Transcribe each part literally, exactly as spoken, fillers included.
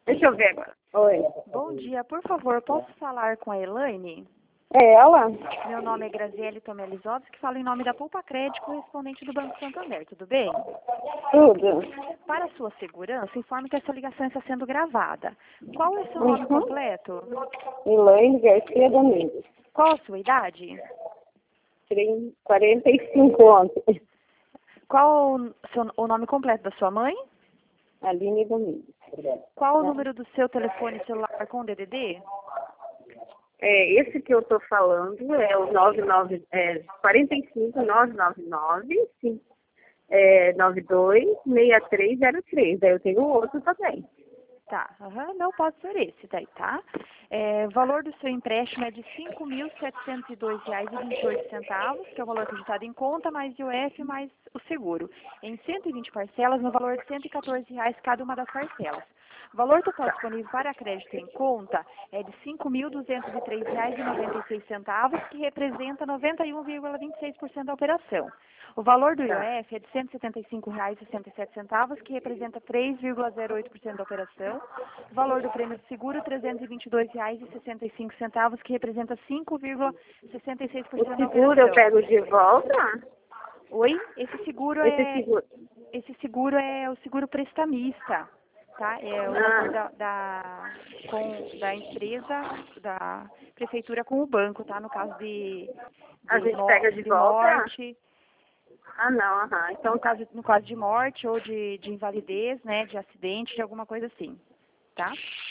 Deixa eu ver agora. Oi. Bom dia, por favor, posso falar com a Elaine? É ela? Meu nome é Graziele Tomelizovski, falo em nome da Poupa Crédito, correspondente do Banco Santander, tudo bem? Tudo. Para sua segurança, informe que essa ligação está sendo gravada. Qual é seu nome Uhum. completo? Elaine Garcia Domingues. Qual a sua idade? Tem quarenta e cinco ontem. Qual o, seu, o nome completo da sua mãe? Aline Domingues. Qual o número do seu telefone celular com D D D? É, esse que eu estou falando é o nove nove, é, quarenta e cinco, nove nove nove, é, nove dois, seis três zero três. Aí eu tenho outro também. Tá, uhum, não pode ser esse daí, tá? É, o valor do seu empréstimo é de cinco mil setecentos e dois reais e vinte e oito centavos, que é o valor acreditado em conta, mais I O F, mais o seguro, em cento e vinte parcelas, no valor de cento e quatorze reais cada uma das parcelas. O valor total disponível para crédito em conta é de cinco mil duzentos e três reais e noventa e seis centavos, que representa noventa e um vírgula vinte e seis por cento da operação. O valor do I O F é de cento e setenta e cinco reais e sessenta e sete centavos, que representa três vírgula zero oito por cento da operação. O valor do prêmio de seguro, trezentos e vinte e dois reais e sessenta e cinco centavos, que representa cinco vírgula sessenta e seis por cento O da seguro eu operação. pego de volta? Oi? Esse seguro Esse é seguro. esse seguro é o seguro prestamista, tá? É o Ah, acordo da, da, com, da empresa, da prefeitura com o banco, tá? No caso de, a de, gente mo pega de de volta? morte, Ah, não, aham. Então no tá. caso, no caso de morte ou de, de invalidez, né? De acidente, de alguma coisa assim, tá?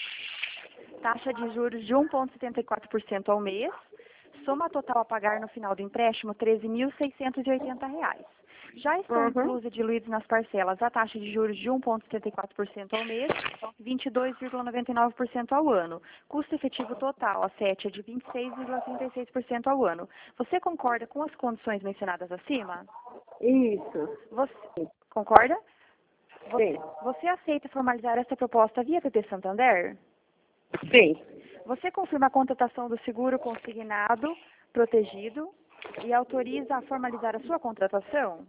Taxa de juros de um vírgula setenta e quatro por cento ao mês. Soma total a pagar no final do empréstimo, treze mil seiscentos e oitenta reais. Já estão Uhum. inclusos e diluídos nas parcelas a taxa de juros de um vírgula setenta e quatro por cento ao mês, vinte e dois vírgula noventa e nove por cento ao ano. Custo efetivo total, a sete, é de vinte e seis vírgula trinta e seis por cento ao ano. Você concorda com as condições mencionadas acima? Isso. Você concorda? Você, Sim. você aceita formalizar essa proposta via P P Santander? Sim. Você confirma a contratação do seguro consignado, protegido, e autoriza a formalizar a sua contratação?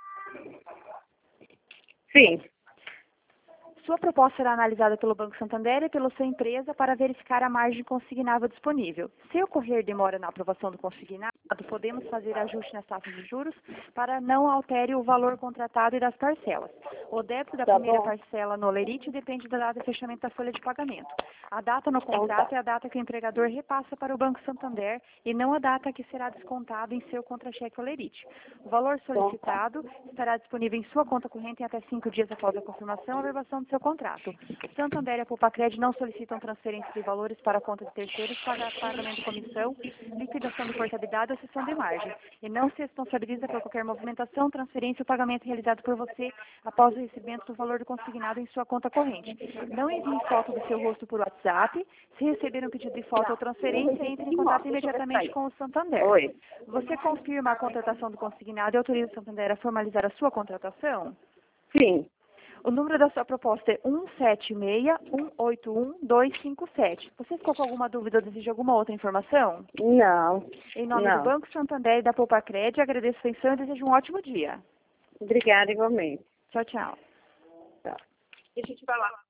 Sim. Sua proposta será analisada pelo Banco Santander e pela sua empresa para verificar a margem consignável disponível. Se ocorrer demora na aprovação do consignado, podemos fazer ajuste nas taxas de juros para não altere o valor contratado e das parcelas. O débito da Tá primeira bom. parcela no Lerite depende da data de fechamento da folha de pagamento. A data no Então contrato tá. é a data que o empregador repassa para o Banco Santander e não a data que será descontado em seu contra-cheque Olerite. O valor Então tá. solicitado estará disponível em sua conta corrente em até cinco dias após a confirmação ou averbação do seu contrato. Santander e a Poupa-Crédito não solicitam transferência de valores para a conta de terceiros para pagamento de comissão, liquidação de portabilidade ou cessão de margem, e não se responsabiliza por qualquer movimentação, transferência ou pagamento realizado por você após o recebimento do valor do consignado em sua conta corrente. Não envie foto do seu rosto por WhatsApp. Se receber um pedido de foto ou transferência, entre em contato imediatamente com o Santander. Oi. Você confirma a contratação do consignado e autoriza o Santander a formalizar a sua contratação? Sim. O número da sua proposta é um sete seis, um oito um, dois cinco sete. Você ficou com alguma dúvida ou deseja alguma outra informação? Não. Em nome do Não. Banco Santander e da Poupa Crédito, agradeço a atenção e desejo um ótimo dia. Obrigada igualmente. Tchau, tchau. Tá. Deixa eu te falar.